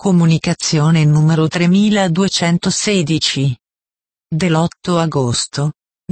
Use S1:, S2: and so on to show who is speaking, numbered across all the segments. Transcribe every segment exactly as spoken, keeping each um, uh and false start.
S1: Comunicazione numero tremiladuecentosedici. Dell'otto agosto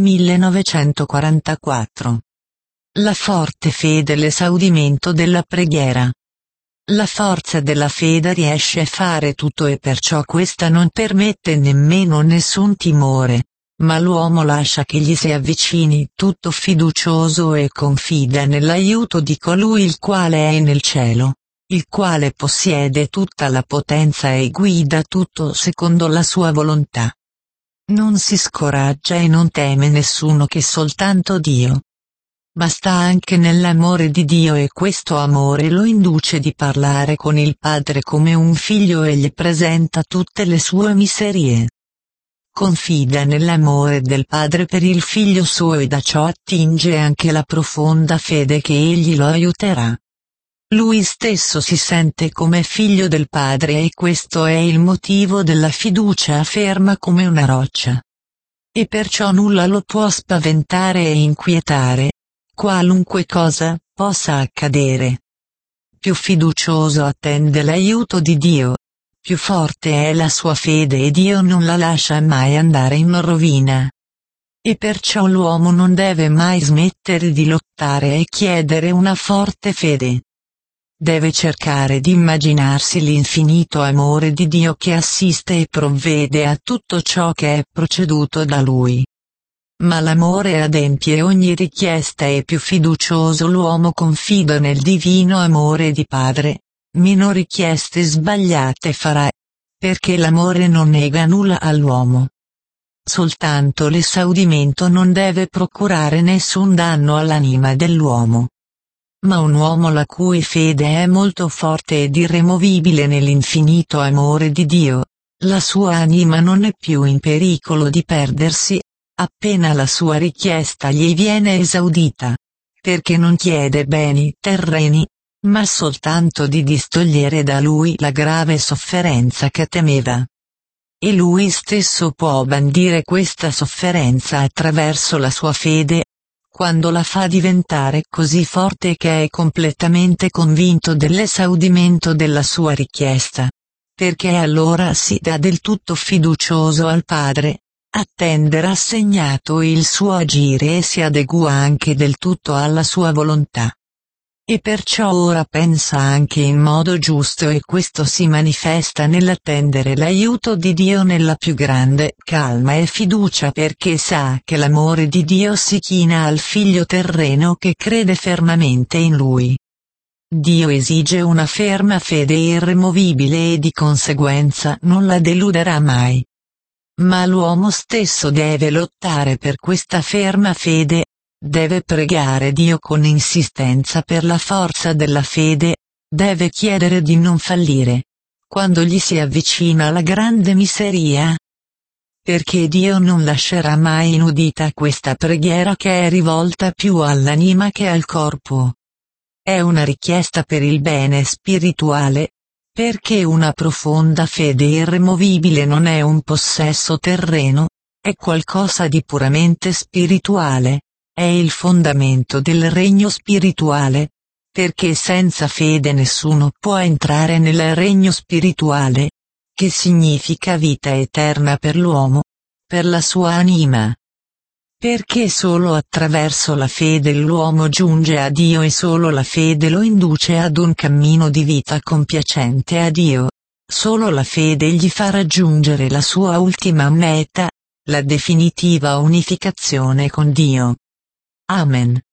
S1: millenovecentoquarantaquattro. La forte fede, l'esaudimento della preghiera. La forza della fede riesce a fare tutto e perciò questa non permette nemmeno nessun timore, ma l'uomo lascia che gli si avvicini tutto fiducioso e confida nell'aiuto di colui il quale è nel cielo, il quale possiede tutta la potenza e guida tutto secondo la sua volontà. Non si scoraggia e non teme nessuno che soltanto Dio. Basta anche nell'amore di Dio e questo amore lo induce di parlare con il Padre come un figlio e gli presenta tutte le sue miserie. Confida nell'amore del Padre per il figlio suo e da ciò attinge anche la profonda fede che egli lo aiuterà. Lui stesso si sente come figlio del Padre e questo è il motivo della fiducia ferma come una roccia. E perciò nulla lo può spaventare e inquietare, qualunque cosa possa accadere. Più fiducioso attende l'aiuto di Dio, più forte è la sua fede e Dio non la lascia mai andare in rovina. E perciò l'uomo non deve mai smettere di lottare e chiedere una forte fede. Deve cercare di immaginarsi l'infinito amore di Dio che assiste e provvede a tutto ciò che è proceduto da Lui. Ma l'amore adempie ogni richiesta e più fiducioso l'uomo confida nel divino amore di Padre, meno richieste sbagliate farà, perché l'amore non nega nulla all'uomo. Soltanto l'esaudimento non deve procurare nessun danno all'anima dell'uomo. Ma un uomo la cui fede è molto forte ed irremovibile nell'infinito amore di Dio, la sua anima non è più in pericolo di perdersi, appena la sua richiesta gli viene esaudita, perché non chiede beni terreni, ma soltanto di distogliere da lui la grave sofferenza che temeva. E lui stesso può bandire questa sofferenza attraverso la sua fede, quando la fa diventare così forte che è completamente convinto dell'esaudimento della sua richiesta. Perché allora si dà del tutto fiducioso al Padre, attende rassegnato il suo agire e si adegua anche del tutto alla sua volontà. E perciò ora pensa anche in modo giusto e questo si manifesta nell'attendere l'aiuto di Dio nella più grande calma e fiducia perché sa che l'amore di Dio si china al figlio terreno che crede fermamente in Lui. Dio esige una ferma fede irremovibile e di conseguenza non la deluderà mai. Ma l'uomo stesso deve lottare per questa ferma fede. Deve pregare Dio con insistenza per la forza della fede, deve chiedere di non fallire, quando gli si avvicina la grande miseria. Perché Dio non lascerà mai inudita questa preghiera che è rivolta più all'anima che al corpo. È una richiesta per il bene spirituale, perché una profonda fede irremovibile non è un possesso terreno, è qualcosa di puramente spirituale. È il fondamento del regno spirituale, perché senza fede nessuno può entrare nel regno spirituale, che significa vita eterna per l'uomo, per la sua anima. Perché solo attraverso la fede l'uomo giunge a Dio e solo la fede lo induce ad un cammino di vita compiacente a Dio, solo la fede gli fa raggiungere la sua ultima meta, la definitiva unificazione con Dio. Amen.